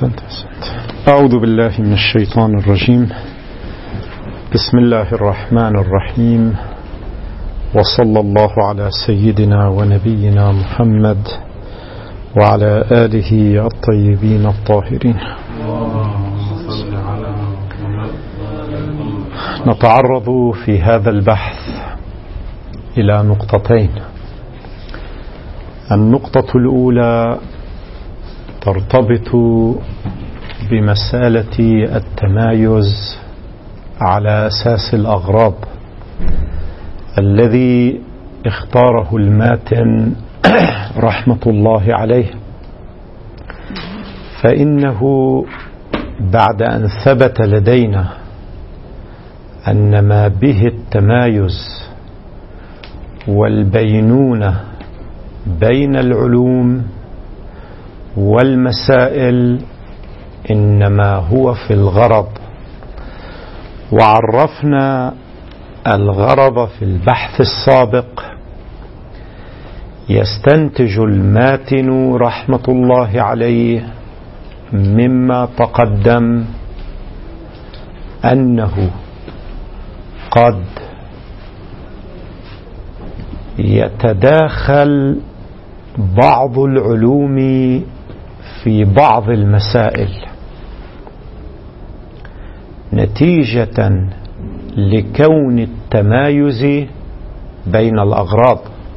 أعوذ بالله من الشيطان الرجيم. بسم الله الرحمن الرحيم، وصلى الله على سيدنا ونبينا محمد وعلى آله الطيبين الطاهرين. نتعرض في هذا البحث إلى نقطتين. النقطة الأولى ترتبط بمسألة التمايز على أساس الأغراض الذي اختاره الماتن رحمة الله عليه، فإنه بعد أن ثبت لدينا أن ما به التمايز والبينونة بين العلوم والمسائل إنما هو في الغرض، وعرفنا الغرض في البحث السابق. يستنتج الماتن رحمة الله عليه مما تقدم أنه قد يتداخل بعض العلوم في بعض المسائل نتيجة لكون التمايز بين الأغراض،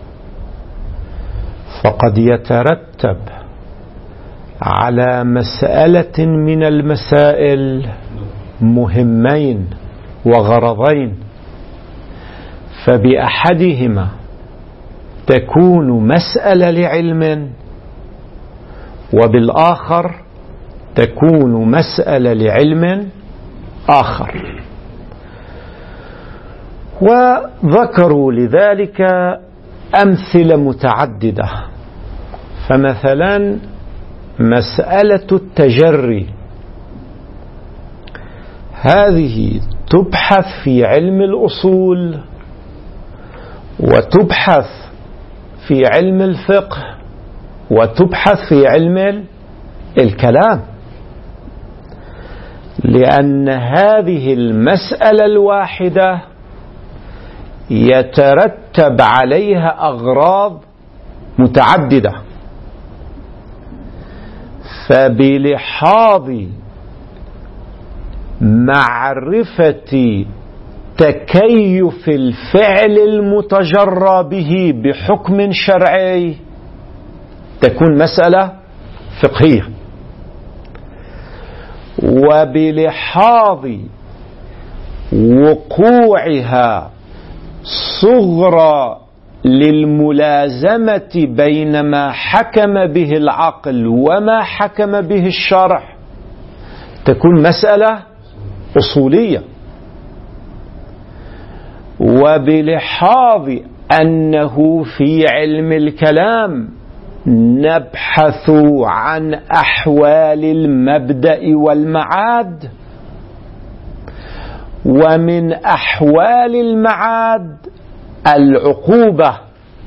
فقد يترتب على مسألة من المسائل مهمين وغرضين، فبأحدهما تكون مسألة لعلم، وبالآخر تكون مسألة لعلم آخر. وذكروا لذلك أمثلة متعددة، فمثلا مسألة التجري هذه تبحث في علم الأصول وتبحث في علم الفقه وتبحث في علم الكلام، لأن هذه المسألة الواحدة يترتب عليها أغراض متعددة، فبلحاظ معرفة تكيف الفعل المتجرى به بحكم شرعي تكون مسألة فقهية، وبلحاظ وقوعها صغرى للملازمة بين ما حكم به العقل وما حكم به الشرع تكون مسألة أصولية، وبلحاظ أنه في علم الكلام نبحث عن أحوال المبدأ والمعاد، ومن أحوال المعاد العقوبة،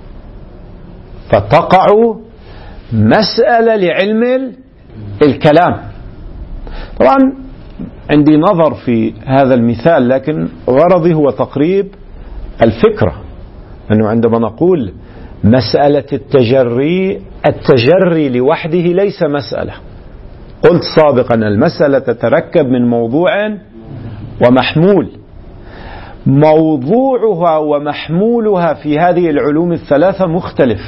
فتقع مسألة لعلم الكلام. طبعا عندي نظر في هذا المثال، لكن غرضي هو تقريب الفكرة، أنه عندما نقول مسألة التجري لوحده ليس مسألة. قلت سابقا المسألة تتركب من موضوع ومحمول، موضوعها ومحمولها في هذه العلوم الثلاثة مختلف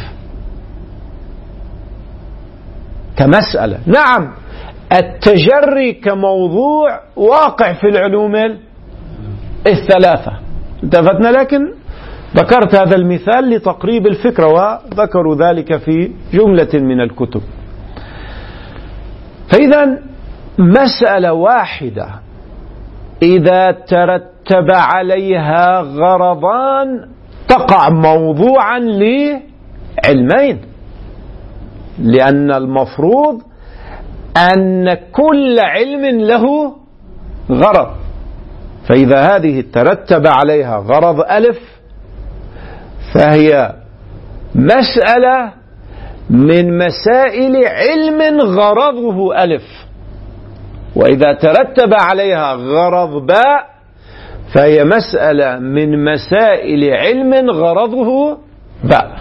كمسألة. نعم، التجري كموضوع واقع في العلوم الثلاثة اتفقنا، لكن ذكرت هذا المثال لتقريب الفكرة، وذكروا ذلك في جملة من الكتب. فإذا مسألة واحدة إذا ترتب عليها غرضان تقع موضوعا لعلمين، لأن المفروض أن كل علم له غرض، فإذا هذه ترتب عليها غرض ألف فهي مسألة من مسائل علم غرضه ألف، وإذا ترتب عليها غرض باء فهي مسألة من مسائل علم غرضه باء.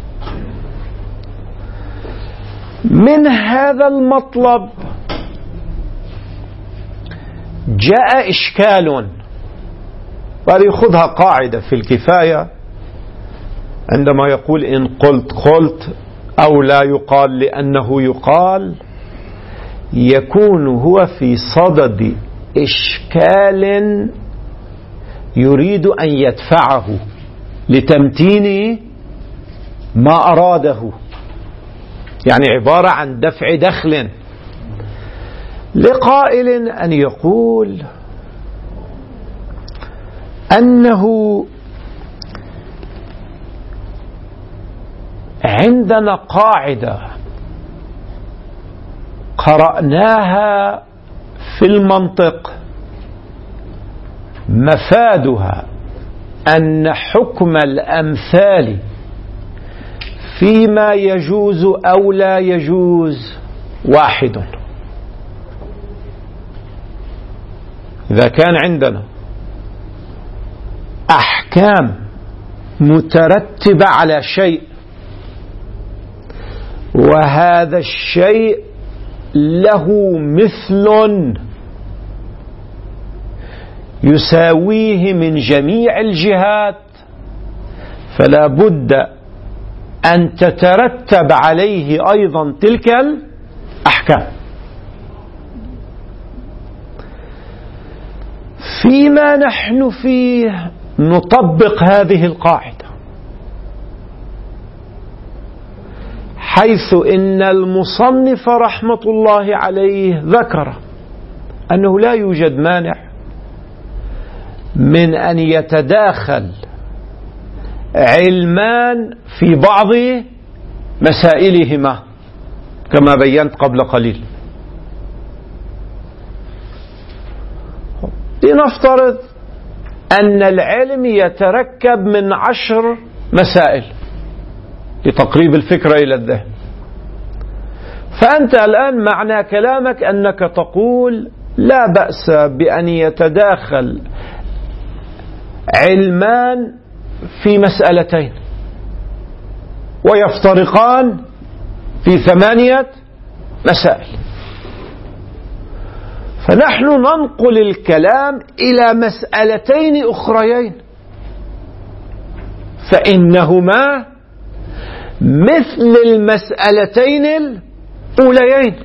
من هذا المطلب جاء إشكال، وهذه خذها قاعدة في الكفاية عندما يقول إن قلت أو لا يقال لأنه يقال، يكون هو في صدد إشكال يريد أن يدفعه لتمتين ما أراده، يعني عبارة عن دفع دخل. لقائل أن يقول أنه عندنا قاعدة قرأناها في المنطق مفادها أن حكم الأمثال فيما يجوز أو لا يجوز واحد. إذا كان عندنا أحكام مترتبة على شيء وهذا الشيء له مثل يساويه من جميع الجهات، فلا بد أن تترتب عليه أيضا تلك الأحكام. فيما نحن فيه نطبق هذه القاعدة، حيث إن المصنف رحمة الله عليه ذكر أنه لا يوجد مانع من أن يتداخل علمان في بعض مسائلهما كما بينت قبل قليل. لنفترض أن العلم يتركب من 10 مسائل لتقريب الفكرة إلى الذهن، فأنت الآن معنى كلامك أنك تقول لا بأس بأن يتداخل علمان في مسألتين ويفترقان في 8 مسائل. فنحن ننقل الكلام إلى مسألتين أخريين فإنهما مثل المسألتين الأوليين،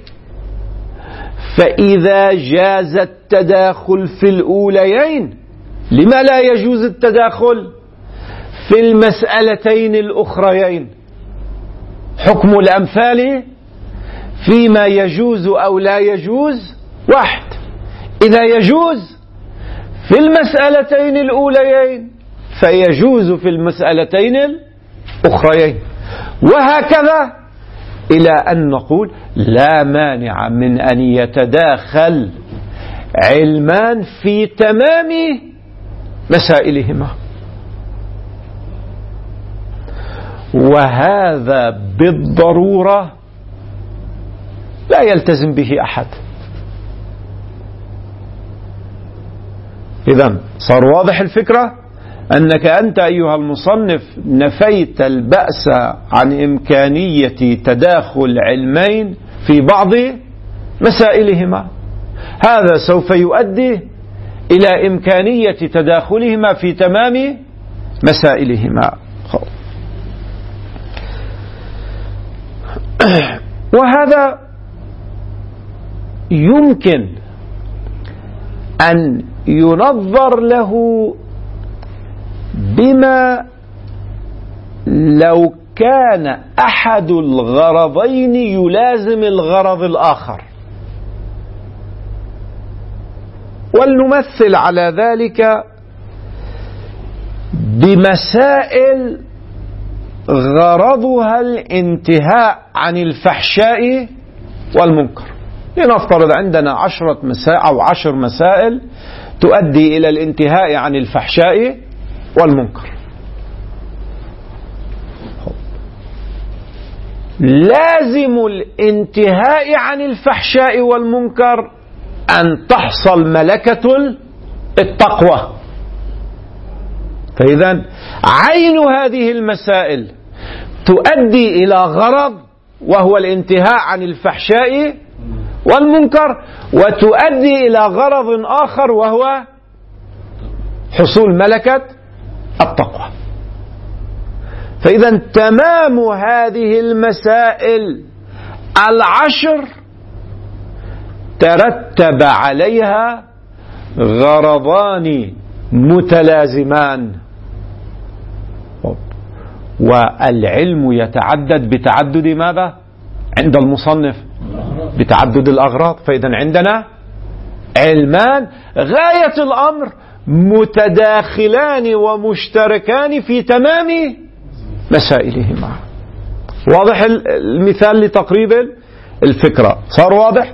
فإذا جاز التداخل في الأوليين لما لا يجوز التداخل في المسألتين الأخريين؟ حكم الأمثال فيما يجوز أو لا يجوز واحد. إذا يجوز في المسألتين الأوليين فيجوز في المسألتين الأخريين، وهكذا إلى أن نقول لا مانع من أن يتداخل علمان في تمام مسائلهما. وهذا بالضرورة لا يلتزم به أحد. إذن صار واضح الفكرة أنك أنت أيها المصنف نفيت البأس عن إمكانية تداخل علمين في بعض مسائلهما، هذا سوف يؤدي إلى إمكانية تداخلهما في تمام مسائلهما. وهذا يمكن أن ينظر له بما لو كان أحد الغرضين يلازم الغرض الآخر، ولنمثل على ذلك بمسائل غرضها الانتهاء عن الفحشاء والمنكر. لنفترض عندنا 10 مسائل أو 10 مسائل تؤدي إلى الانتهاء عن الفحشاء والمنكر. لازم الانتهاء عن الفحشاء والمنكر أن تحصل ملكة التقوى. فإذا عين هذه المسائل تؤدي إلى غرض، وهو الانتهاء عن الفحشاء والمنكر، وتؤدي إلى غرض آخر وهو حصول ملكة التقوى. فإذا تمام هذه المسائل 10 ترتب عليها غرضان متلازمان. والعلم يتعدد بتعدد ماذا؟ عند المصنف بتعدد الأغراض. فإذا عندنا علمان غاية الأمر متداخلان ومشتركان في تمام مسائلهما. واضح المثال لتقريب الفكرة؟ صار واضح؟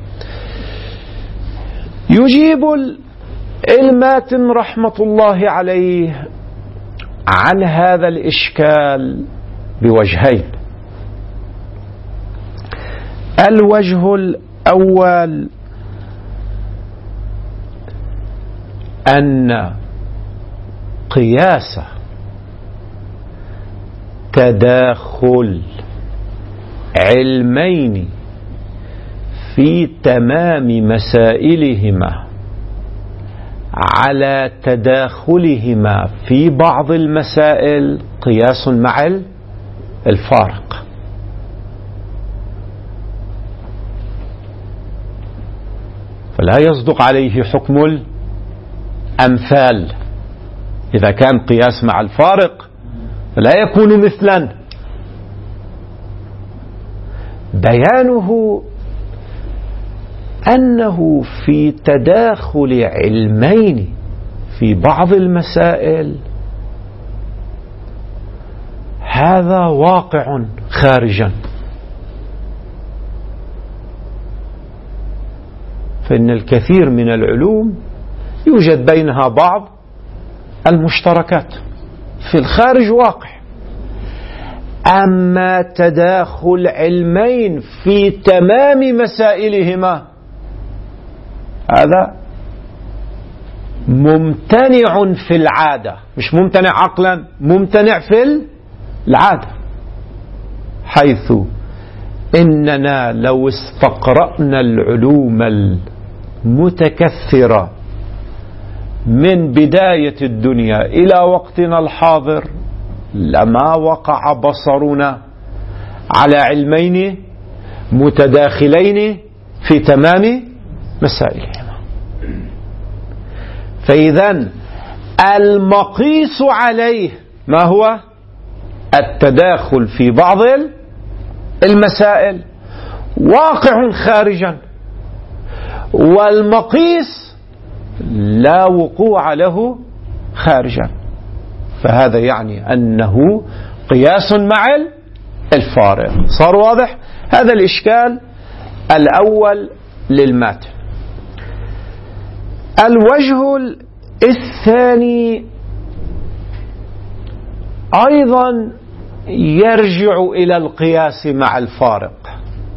يجيب الماتن رحمة الله عليه عن هذا الإشكال بوجهين. الوجه الأول أن قياس تداخل علمين في تمام مسائلهما على تداخلهما في بعض المسائل قياس مع الفارق. فلا يصدق عليه حكم الأمثال. إذا كان قياس مع الفارق فلا يكون مثلا. بيانه أنه في تداخل علمين في بعض المسائل هذا واقع خارجا. فإن الكثير من العلوم يوجد بينها بعض المشتركات في الخارج واقع. أما تداخل علمين في تمام مسائلهما هذا ممتنع في العادة، مش ممتنع عقلا، ممتنع في العادة، حيث إننا لو استقرأنا العلوم المتكثرة من بداية الدنيا إلى وقتنا الحاضر لما وقع بصرنا على علمين متداخلين في تمام مسائلهما. فإذا المقيس عليه ما هو؟ التداخل في بعض المسائل واقع خارجا، والمقيس لا وقوع له خارجا. فهذا يعني أنه قياس مع الفارق. صار واضح؟ هذا الإشكال الأول للماتن. الوجه الثاني أيضا يرجع إلى القياس مع الفارق،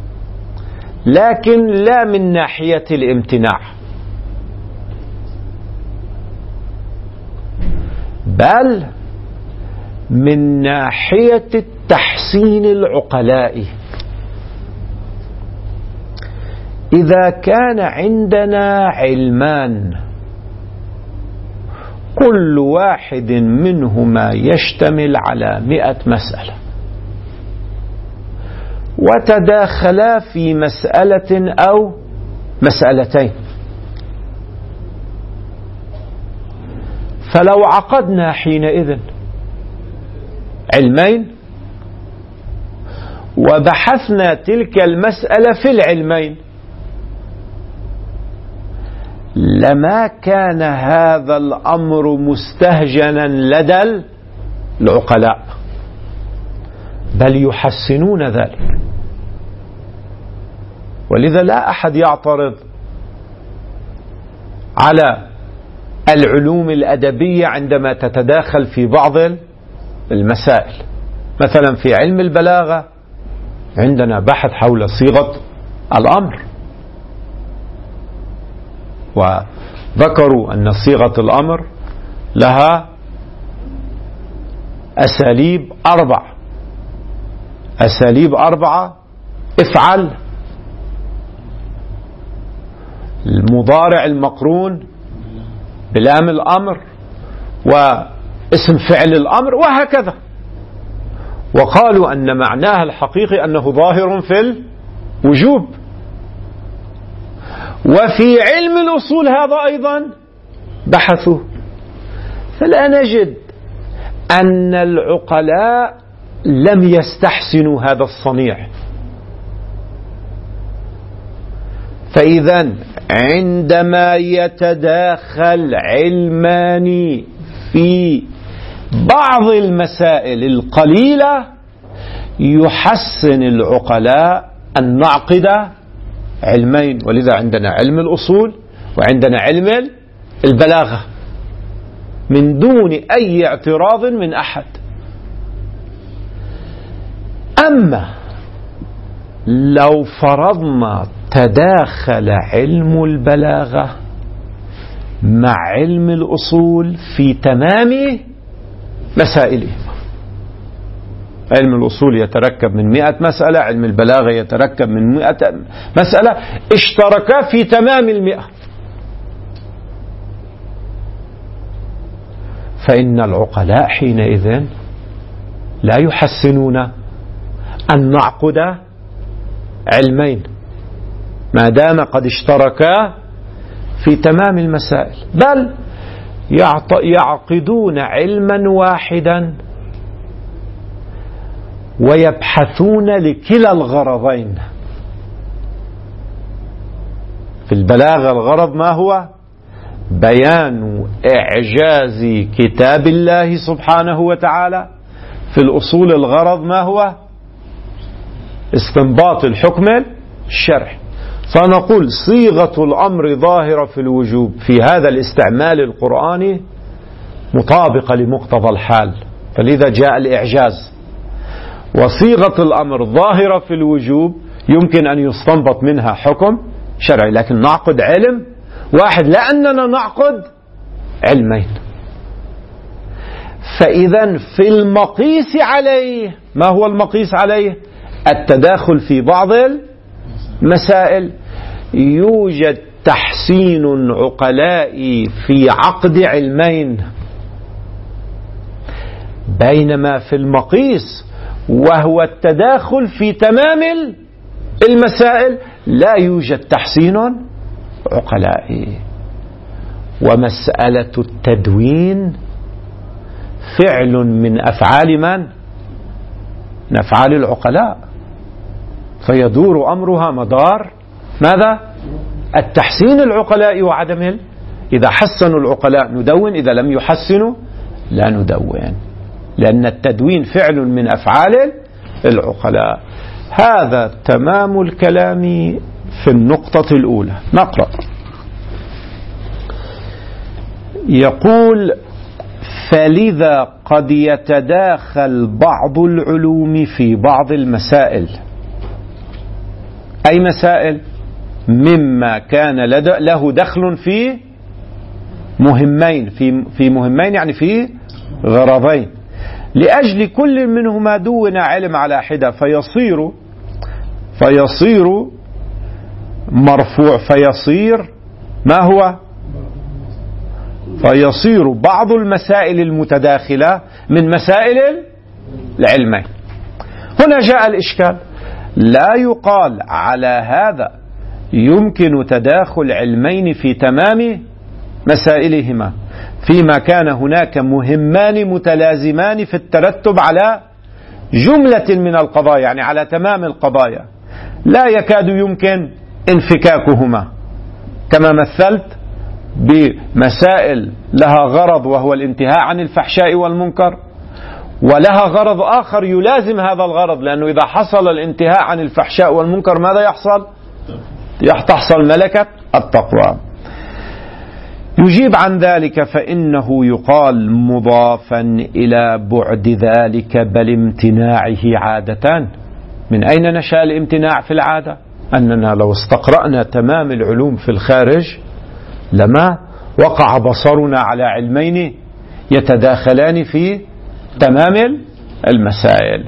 لكن لا من ناحية الامتناع، بل من ناحية التحسين العقلائي. إذا كان عندنا علمان كل واحد منهما يشتمل على 100 مسألة وتداخلا في مسألة أو مسألتين، فلو عقدنا حينئذ علمين وبحثنا تلك المسألة في العلمين لما كان هذا الأمر مستهجنا لدى العقلاء، بل يحسنون ذلك. ولذا لا أحد يعترض على العلوم الأدبية عندما تتداخل في بعض المسائل. مثلا في علم البلاغة عندنا بحث حول صيغة الأمر، وذكروا أن صيغة الأمر لها أساليب 4. أساليب 4: افعل، المضارع المقرون بلام الأمر، واسم فعل الأمر، وهكذا. وقالوا أن معناها الحقيقي أنه ظاهر في الوجوب. وفي علم الأصول هذا أيضا بحثوا، فلا نجد أن العقلاء لم يستحسنوا هذا الصنيع. فإذا عندما يتداخل علمان في بعض المسائل القليلة يحسن العقلاء أن نعقد علمين. ولذا عندنا علم الأصول وعندنا علم البلاغة من دون أي اعتراض من أحد. أما لو فرضنا تداخل علم البلاغة مع علم الأصول في تمام مسائله، علم الأصول يتركب من 100 مسألة، علم البلاغة يتركب من 100 مسألة، اشتركا في تمام 100، فإن العقلاء حينئذ لا يحسنون أن نعقد علمين ما دام قد اشتركا في تمام المسائل، بل يعقدون علما واحدا ويبحثون لكلا الغرضين. في البلاغة الغرض ما هو؟ بيان إعجاز كتاب الله سبحانه وتعالى. في الأصول الغرض ما هو؟ استنباط الحكم الشرعي. فنقول صيغة الأمر ظاهرة في الوجوب في هذا الاستعمال القرآني مطابقة لمقتضى الحال، فلذا جاء الإعجاز. وصيغة الأمر ظاهرة في الوجوب يمكن أن يستنبط منها حكم شرعي، لكن نعقد علم واحد لأننا نعقد علمين. فإذا في المقيس عليه، ما هو المقيس عليه؟ التداخل في بعض المسائل. يوجد تحسين عقلائي في عقد علمين، بينما في المقيس وهو التداخل في تمام المسائل لا يوجد تحسين عقلائي. ومسألة التدوين فعل من أفعال من؟ من أفعال العقلاء، فيدور أمرها مدار ماذا؟ التحسين العقلاء وعدمه. إذا حسنوا العقلاء ندون، إذا لم يحسنوا لا ندون، لأن التدوين فعل من أفعال العقلاء. هذا تمام الكلام في النقطة الأولى. نقرأ. يقول: فلذا قد يتداخل بعض العلوم في بعض المسائل. أي مسائل؟ مما كان له دخل في مهمين، في مهمين يعني في غرضين، لأجل كل منهما دون علم على حدة، فيصير مرفوع، فيصير ما هو؟ فيصير بعض المسائل المتداخلة من مسائل العلمين. هنا جاء الإشكال، لا يقال على هذا يمكن تداخل علمين في تمام مسائلهما فيما كان هناك مهمان متلازمان في الترتب على جملة من القضايا، يعني على تمام القضايا، لا يكاد يمكن انفكاكهما، كما مثلت بمسائل لها غرض وهو الانتهاء عن الفحشاء والمنكر، ولها غرض آخر يلازم هذا الغرض، لأنه إذا حصل الانتهاء عن الفحشاء والمنكر ماذا يحصل؟ تحصل ملكة التقوى. يجيب عن ذلك: فإنه يقال مضافا إلى بعد ذلك بل امتناعه عادة. من أين نشأ الامتناع في العادة؟ أننا لو استقرأنا تمام العلوم في الخارج لما وقع بصرنا على علمين يتداخلان في تمام المسائل.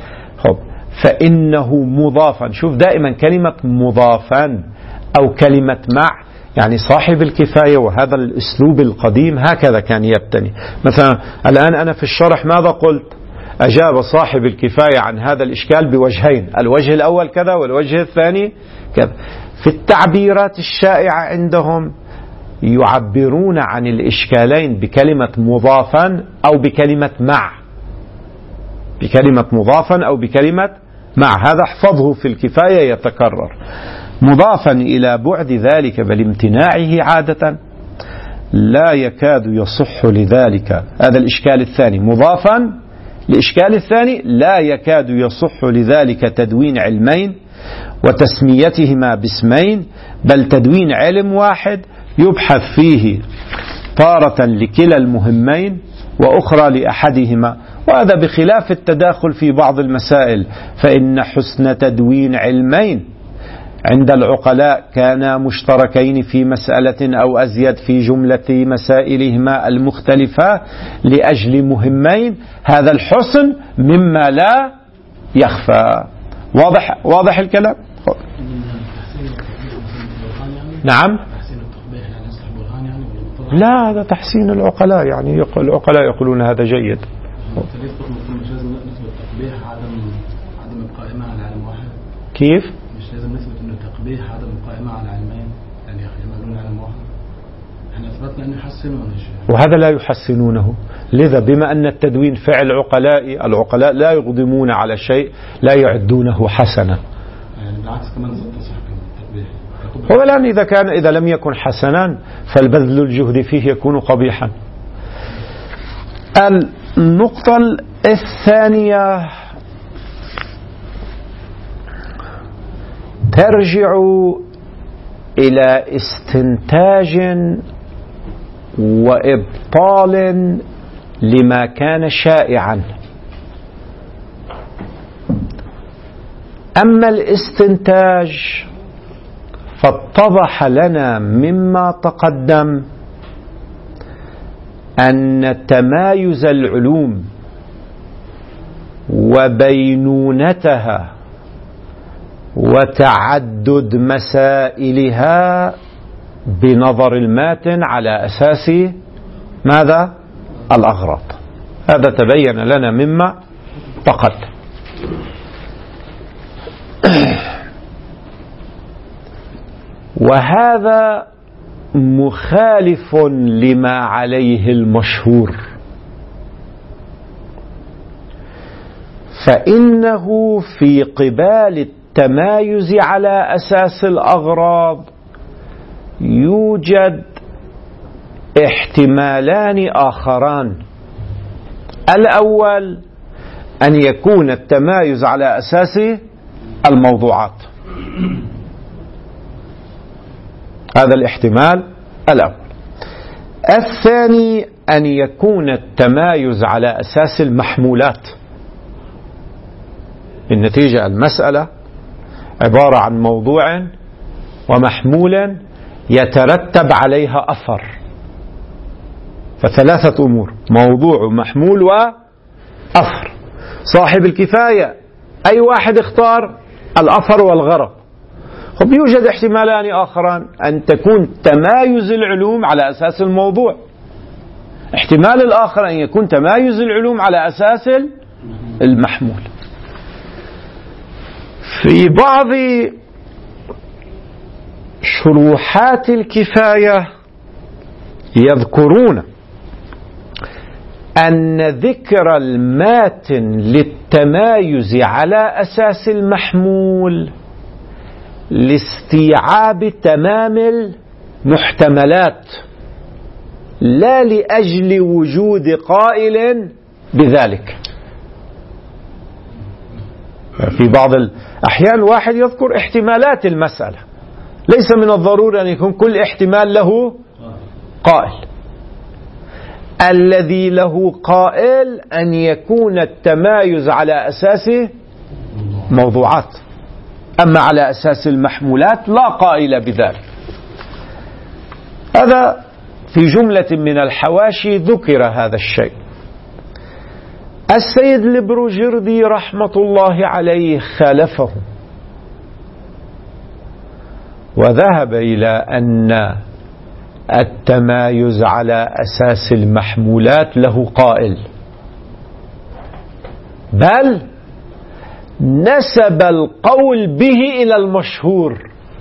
فإنه مضافا. شوف دائما كلمة مضافا أو كلمة مع، يعني صاحب الكفاية، وهذا الأسلوب القديم هكذا كان يبتني. مثلا الآن أنا في الشرح ماذا قلت؟ أجاب صاحب الكفاية عن هذا الإشكال بوجهين، الوجه الأول كذا والوجه الثاني كذا. في التعبيرات الشائعة عندهم يعبرون عن الإشكالين بكلمة مضافا أو بكلمة مع، بكلمة مضافا أو بكلمة مع. هذا احفظه في الكفاية يتكرر. مضافا إلى بعد ذلك بل امتناعه عادة لا يكاد يصح لذلك. هذا الإشكال الثاني. مضافا الإشكال الثاني لا يكاد يصح لذلك تدوين علمين وتسميتهما باسمين، بل تدوين علم واحد يبحث فيه تارة لكلا المهمين وأخرى لأحدهما. وهذا بخلاف التداخل في بعض المسائل، فإن حسن تدوين علمين عند العقلاء كانا مشتركين في مسألة أو أزيد في جملة مسائلهما المختلفة لأجل مهمين، هذا الحسن مما لا يخفى. واضح الكلام؟ نعم. لا، هذا تحسين العقلاء، يعني العقلاء يقولون هذا جيد. كيف؟ مش لازم نثبت انه تقبيح عدم القائمة على علمين، يعني يحملون علم واحد. احنا اثبتنا انه يحسنونه وهذا لا يحسنونه. لذا بما ان التدوين فعل عقلاء، العقلاء لا يقدمون على شيء لا يعدونه حسنا. يعني بالعكس كمان تصح التقبيح. هو الآن إذا لم يكن حسنا فالبذل الجهد فيه يكون قبيحا. النقطة الثانية ترجع إلى استنتاج وإبطال لما كان شائعا. أما الاستنتاج فاتضح لنا مما تقدم أن تمايز العلوم وبينونتها وتعدد مسائلها بنظر الماتن على أساس ماذا؟ الأغراض. هذا تبين لنا مما تقدم. وهذا مخالف لما عليه المشهور، فإنه في قبال التمايز على أساس الأغراض يوجد احتمالان آخران. الأول أن يكون التمايز على أساس الموضوعات، هذا الاحتمال الأول. الثاني أن يكون التمايز على أساس المحمولات. النتيجة المسألة عبارة عن موضوع ومحمول يترتب عليها أثر، فثلاثة أمور: موضوع ومحمول وأثر. صاحب الكفاية أي واحد اختار الأثر والغرض. يوجد احتمالان آخران: أن تكون تمايز العلوم على أساس الموضوع، احتمال الآخر أن يكون تمايز العلوم على أساس المحمول. في بعض شروحات الكفاية يذكرون أن ذكر الماتن للتمايز على أساس المحمول لاستيعاب تمام المحتملات، لا لأجل وجود قائل بذلك. في بعض الأحيان واحد يذكر احتمالات المسألة، ليس من الضروري أن يكون كل احتمال له قائل. الذي له قائل أن يكون التمايز على أساس موضوعات، أما على أساس المحمولات لا قائل بذلك. هذا في جملة من الحواشي ذكر هذا الشيء. السيد البروجردي رحمة الله عليه خالفه وذهب إلى أن التمايز على أساس المحمولات له قائل، بل نسب القول به إلى المشهور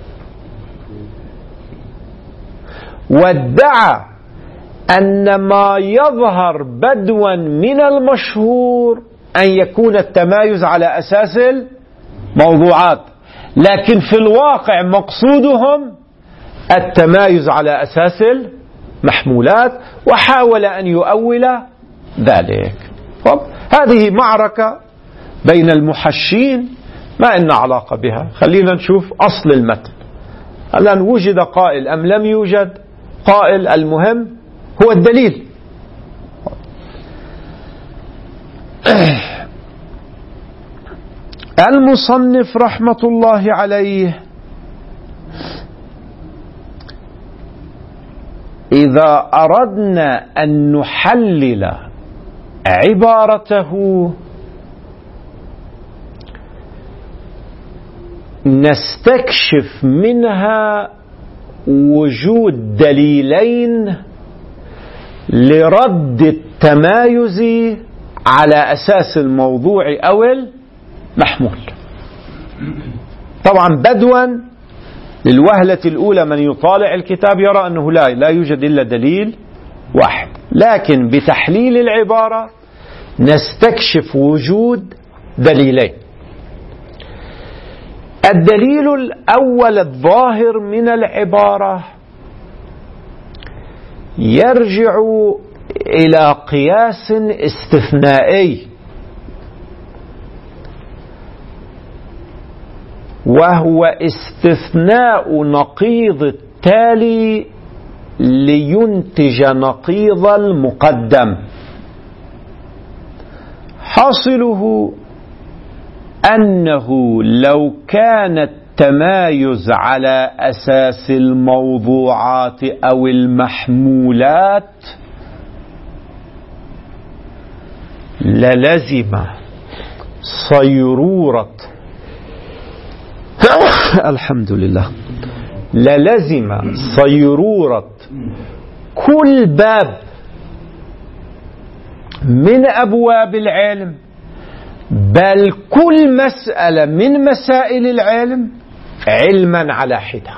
وادعى أن ما يظهر بدوا من المشهور أن يكون التمايز على أساس الموضوعات، لكن في الواقع مقصودهم التمايز على أساس المحمولات، وحاول أن يؤول ذلك. هذه معركة بين المحشين ما إن علاقة بها. خلينا نشوف أصل المتن. الآن وجد قائل أم لم يوجد قائل، المهم هو الدليل. المصنف رحمة الله عليه إذا أردنا أن نحلل عبارته نستكشف منها وجود دليلين لرد التمايز على أساس الموضوع أو المحمول. طبعا بدوا للوهلة الأولى من يطالع الكتاب يرى أنه لا يوجد إلا دليل واحد، لكن بتحليل العبارة نستكشف وجود دليلين. الدليل الأول الظاهر من العبارة يرجع إلى قياس استثنائي، وهو استثناء نقيض التالي لينتج نقيض المقدم. حاصله أنه لو كان التمايز على أساس الموضوعات أو المحمولات للزم صيرورة الحمد لله للزم صيرورة كل باب من أبواب العلم، بل كل مسألة من مسائل العلم علما على حدة.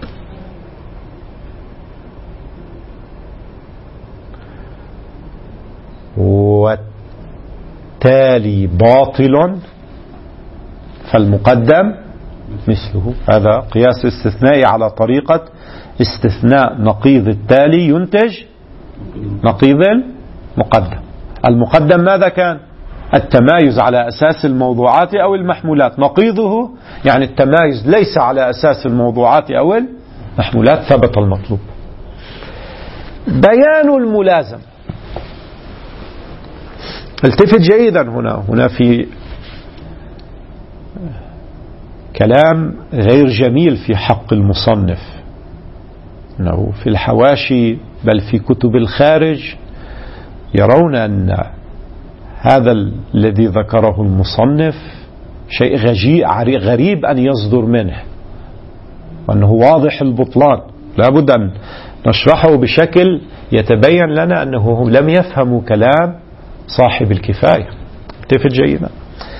والتالي باطل فالمقدم مثله. هذا قياس استثنائي على طريقة استثناء نقيض التالي ينتج نقيض المقدم. المقدم ماذا كان؟ التمايز على أساس الموضوعات أو المحمولات. نقيضه يعني التمايز ليس على أساس الموضوعات أو المحمولات، ثبت المطلوب. بيان الملازم. التفت جيدا، هنا في كلام غير جميل في حق المصنف، أنه في الحواشي بل في كتب الخارج يرون أن هذا الذي ذكره المصنف شيء غريب أن يصدر منه، وأنه واضح البطلان. لا بد أن نشرحه بشكل يتبين لنا أنه لم يفهموا كلام صاحب الكفاية. التفت جيدا.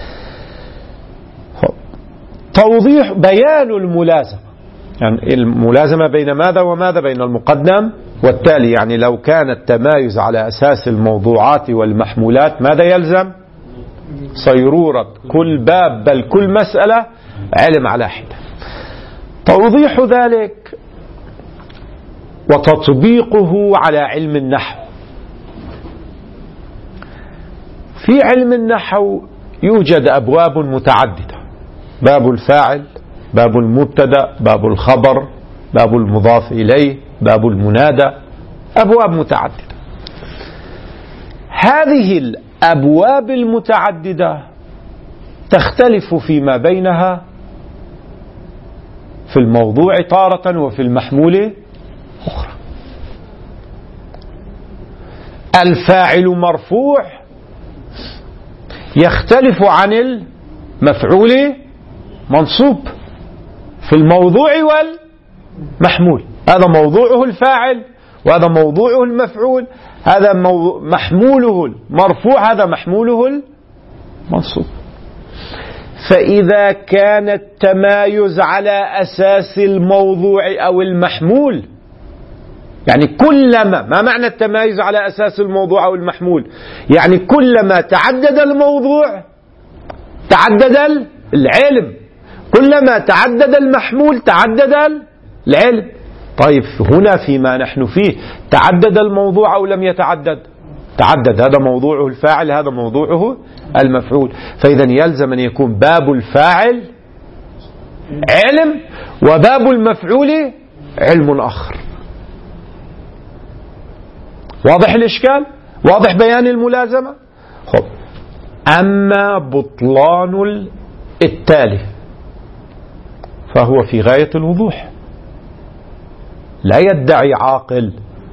توضيح بيان الملازمة، يعني الملازمة بين ماذا وماذا؟ بين المقدم والتالي. يعني لو كان التمايز على أساس الموضوعات والمحمولات ماذا يلزم؟ صيرورة كل باب بل كل مسألة علم على حدة. توضيح ذلك وتطبيقه على علم النحو. في علم النحو يوجد أبواب متعددة: باب الفاعل، باب المبتدأ، باب الخبر، باب المضاف إليه، باب المنادى، أبواب متعددة. هذه الأبواب المتعددة تختلف فيما بينها في الموضوع تارة وفي المحمول أخرى. الفاعل مرفوع يختلف عن المفعول منصوب في الموضوع والمحمول. هذا موضوعه الفاعل وهذا موضوعه المفعول، هذا محموله المرفوع هذا محموله المنصوب. فإذا كان التمايز على أساس الموضوع أو المحمول، يعني كلما، ما معنى التمايز على أساس الموضوع أو المحمول؟ يعني كلما تعدد الموضوع تعدد العلم، كلما تعدد المحمول تعدد العلم. طيب هنا فيما نحن فيه تعدد الموضوع أو لم يتعدد؟ تعدد، هذا موضوعه الفاعل هذا موضوعه المفعول. فإذا يلزم أن يكون باب الفاعل علم وباب المفعول علم آخر. واضح الإشكال؟ واضح بيان الملازمة؟ خب. أما بطلان التالي فهو في غاية الوضوح. لا يدعي عاقل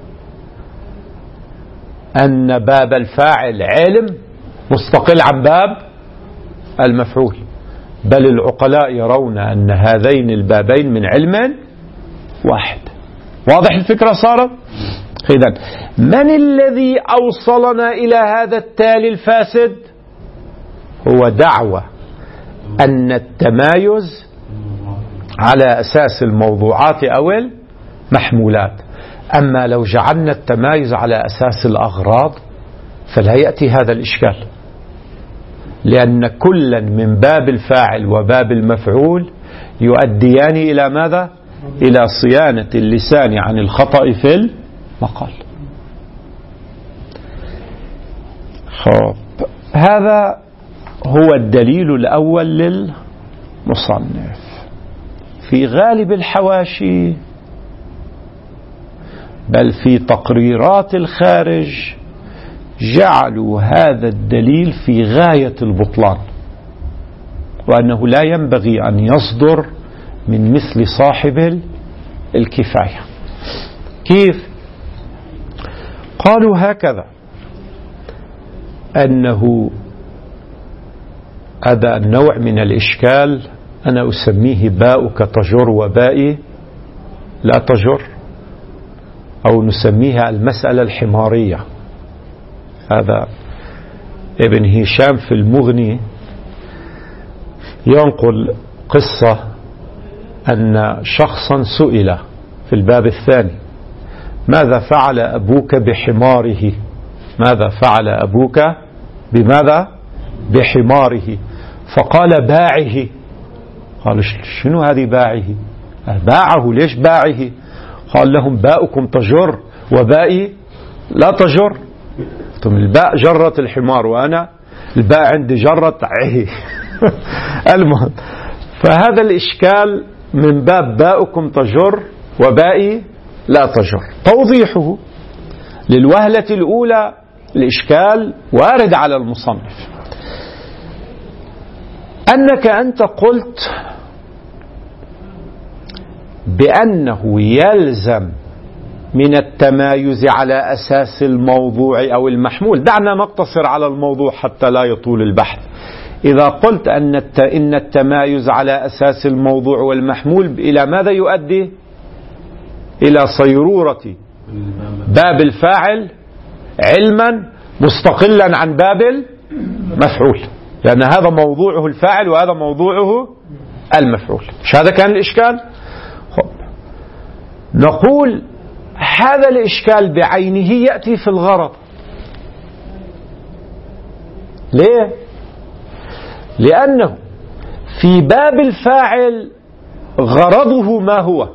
أن باب الفاعل علم مستقل عن باب المفعول، بل العقلاء يرون أن هذين البابين من علم واحد. واضح الفكرة صارت؟ إذن من الذي أوصلنا إلى هذا التالي الفاسد؟ هو دعوة أن التمايز على أساس الموضوعات أو المحمولات. أما لو جعلنا التمايز على أساس الأغراض فلا يأتي هذا الإشكال، لأن كلا من باب الفاعل وباب المفعول يؤديان إلى ماذا؟ إلى صيانة اللسان عن الخطأ في المقال. هذا هو الدليل الأول للمصنف. في غالب الحواشي بل في تقريرات الخارج جعلوا هذا الدليل في غاية البطلان، وأنه لا ينبغي أن يصدر من مثل صاحب الكفاية. كيف؟ قالوا هكذا: أنه هذا النوع من الإشكال أنا أسميه باؤك تجر وبائي لا تجر، أو نسميها المسألة الحمارية. هذا ابن هشام في المغني ينقل قصة أن شخصا سئل في الباب الثاني: ماذا فعل أبوك بحماره؟ ماذا فعل أبوك بماذا؟ بحماره. فقال: باعه. قال: شنو هذه باعه؟ باعه. ليش باعه؟ قال لهم: باؤكم تجر وبائي لا تجر. الباء جرت الحمار وأنا الباء عندي جرت عه. المهم، فهذا الإشكال من باب باؤكم تجر وبائي لا تجر. توضيحه: للوهلة الأولى الإشكال وارد على المصنف، أنك أنت قلت بأنه يلزم من التمايز على أساس الموضوع أو المحمول. دعنا نقتصر على الموضوع حتى لا يطول البحث. إذا قلت إن التمايز على أساس الموضوع والمحمول إلى ماذا يؤدي؟ إلى صيرورة باب الفاعل علما مستقلا عن باب المفعول، لأن هذا موضوعه الفاعل وهذا موضوعه المفعول. مش هذا كان الإشكال؟ نقول هذا الإشكال بعينه يأتي في الغرض. ليه؟ لأنه في باب الفاعل غرضه ما هو؟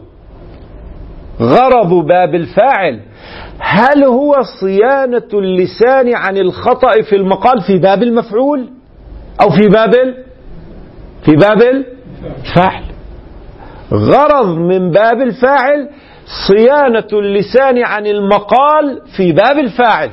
غرض باب الفاعل هل هو صيانة اللسان عن الخطأ في المقال في باب المفعول أو في باب الفاعل؟ غرض من باب الفاعل صيانة اللسان عن المقال في باب الفاعل.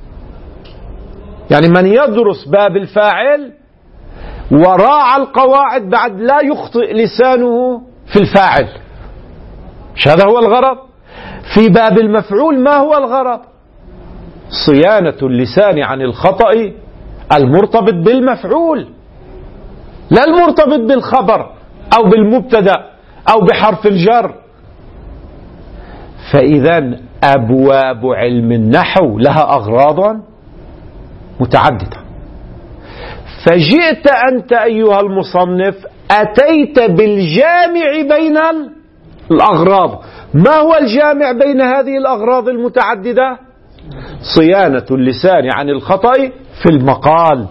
يعني من يدرس باب الفاعل وراعى القواعد بعد لا يخطئ لسانه في الفاعل. مش هذا هو الغرض؟ في باب المفعول ما هو الغرض؟ صيانة اللسان عن الخطأ المرتبط بالمفعول، لا المرتبط بالخبر أو بالمبتدأ أو بحرف الجر. فإذا أبواب علم النحو لها أغراض متعددة، فجئت أنت أيها المصنف أتيت بالجامع بين الأغراض. ما هو الجامع بين هذه الأغراض المتعددة؟ صيانة اللسان عن الخطأ في المقال.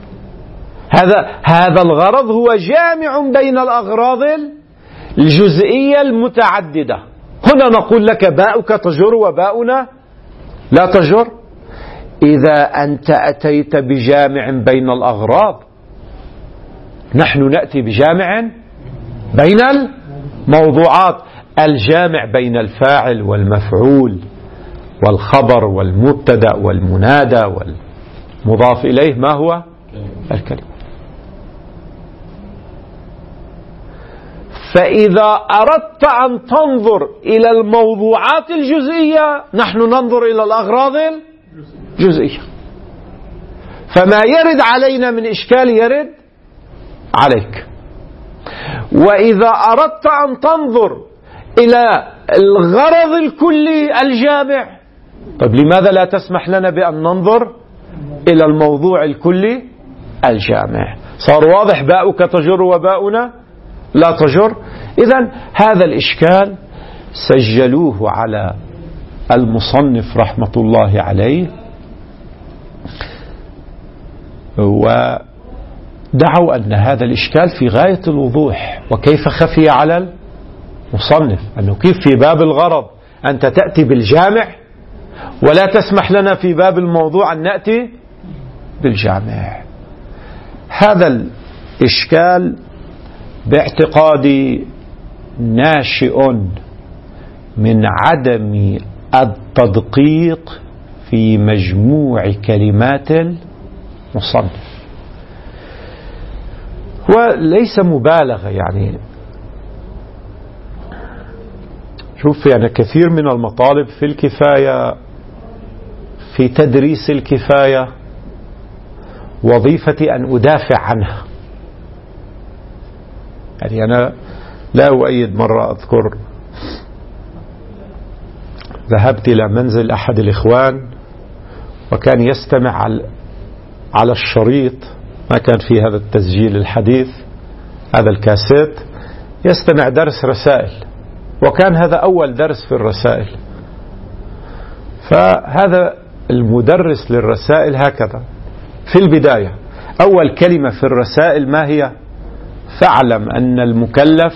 هذا الغرض هو جامع بين الأغراض الجزئية المتعددة. هنا نقول لك باؤك تجر وباؤنا لا تجر. إذا أنت أتيت بجامع بين الأغراض، نحن نأتي بجامع بين الموضوعات، الجامع بين الفاعل والمفعول والخبر والمبتدأ والمنادى والمضاف إليه. ما هو؟ الكلمة. فإذا أردت أن تنظر إلى الموضوعات الجزئية، نحن ننظر إلى الأغراض الجزئية. فما يرد علينا من إشكال يرد عليك. وإذا أردت أن تنظر إلى الغرض الكلي الجامع، طيب لماذا لا تسمح لنا بأن ننظر إلى الموضوع الكلي الجامع؟ صار واضح باؤك تجر وباؤنا لا تجر. إذن هذا الإشكال سجلوه على المصنف رحمة الله عليه، ودعوا أن هذا الإشكال في غاية الوضوح. وكيف خفي على المصنف أنه كيف في باب الغرض أنت تأتي بالجامع ولا تسمح لنا في باب الموضوع أن نأتي بالجامع. هذا الإشكال باعتقادي ناشئ من عدم التدقيق في مجموع كلمات المصنف، وليس مبالغة. يعني شوف، يعني كثير من المطالب في الكفاية، في تدريس الكفاية، وظيفتي أن أدافع عنها. يعني أنا لا أؤيد. مرة أذكر ذهبت إلى منزل أحد الإخوان، وكان يستمع على الشريط، ما كان في هذا التسجيل الحديث، هذا الكاسيت، يستمع درس رسائل، وكان هذا أول درس في الرسائل. فهذا المدرس للرسائل هكذا في البداية، أول كلمة في الرسائل ما هي؟ فاعلم أن المكلف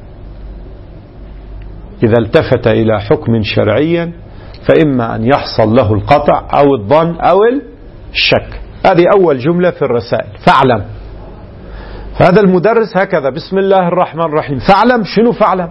إذا التفت إلى حكم شرعي فإما أن يحصل له القطع أو الظن أو الشك. هذه أول جملة في الرسائل، فاعلم. فهذا المدرس هكذا بسم الله الرحمن الرحيم، فاعلم. شنو فاعلم؟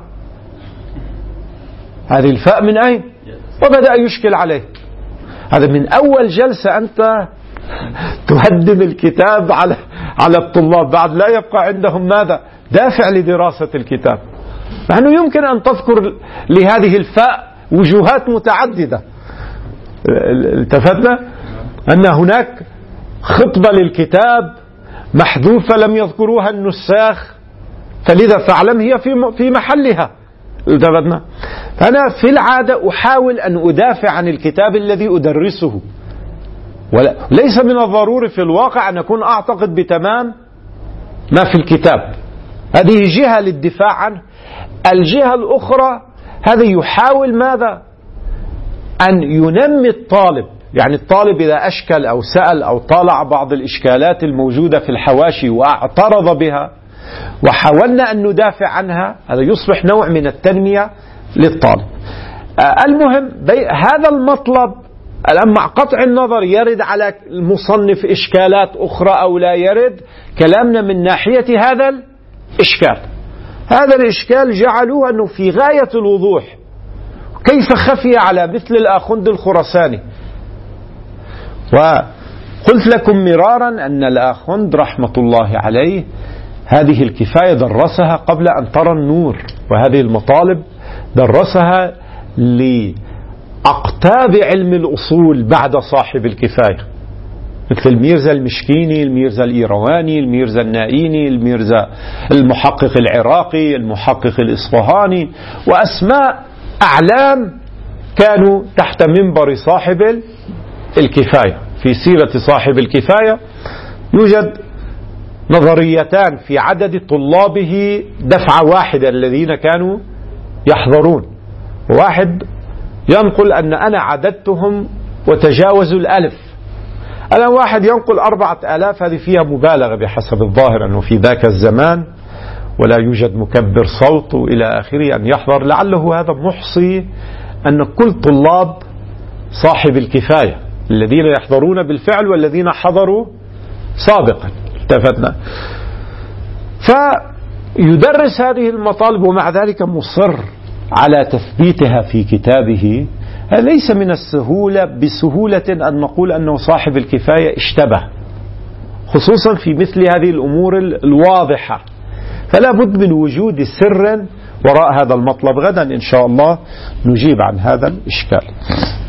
هذه الفاء من أين؟ وبدأ يشكل عليه. هذا من أول جلسة أنت تهدم الكتاب على الطلاب، بعد لا يبقى عندهم ماذا؟ دافع لدراسة الكتاب. نحن يمكن أن تذكر لهذه الفاء وجوهات متعددة. التفتنا أن هناك خطبة للكتاب محذوفة لم يذكروها النساخ، فلذا فاعلم هي في محلها. التفتنا. فأنا في العادة أحاول أن أدافع عن الكتاب الذي أدرسه، وليس من الضروري في الواقع أن أكون أعتقد بتمام ما في الكتاب. هذه جهة للدفاع عنه. الجهة الأخرى هذا يحاول ماذا؟ أن ينمي الطالب. يعني الطالب إذا أشكل أو سأل أو طالع بعض الإشكالات الموجودة في الحواشي واعترض بها وحاولنا أن ندافع عنها، هذا يصبح نوع من التنمية للطالب. المهم هذا المطلب الآن مع قطع النظر يرد على المصنف إشكالات أخرى أو لا يرد، كلامنا من ناحية هذا الإشكال. هذا الإشكال جعلوه أنه في غاية الوضوح. كيف خفي على مثل الآخوند الخراساني؟ وقلت لكم مرارا أن الآخوند رحمة الله عليه هذه الكفاية درسها قبل أن ترى النور، وهذه المطالب درسها أقطاب علم الأصول بعد صاحب الكفاية، مثل الميرزا المشكيني، الميرزا الإيرواني، الميرزا النائيني، الميرزا المحقق العراقي، المحقق الإصفهاني، وأسماء أعلام كانوا تحت منبر صاحب الكفاية. في سيرة صاحب الكفاية يوجد نظريتان في عدد طلابه دفعة واحدة الذين كانوا يحضرون. واحد ينقل أن أنا عددتهم وتجاوزوا 1000. الآن واحد ينقل 4000، هذه فيها مبالغة بحسب الظاهر، أنه في ذاك الزمان ولا يوجد مكبر صوت إلى آخره أن يحضر. لعله هذا محصي أن كل طلاب صاحب الكفاية الذين يحضرون بالفعل والذين حضروا سابقا التفتنا. فيدرس هذه المطالب ومع ذلك مصر على تثبيتها في كتابه. ليس من السهولة بسهولة أن نقول أنه صاحب الكفاية اشتبه، خصوصا في مثل هذه الأمور الواضحة، فلا بد من وجود سر وراء هذا المطلب. غدا إن شاء الله نجيب عن هذا الإشكال.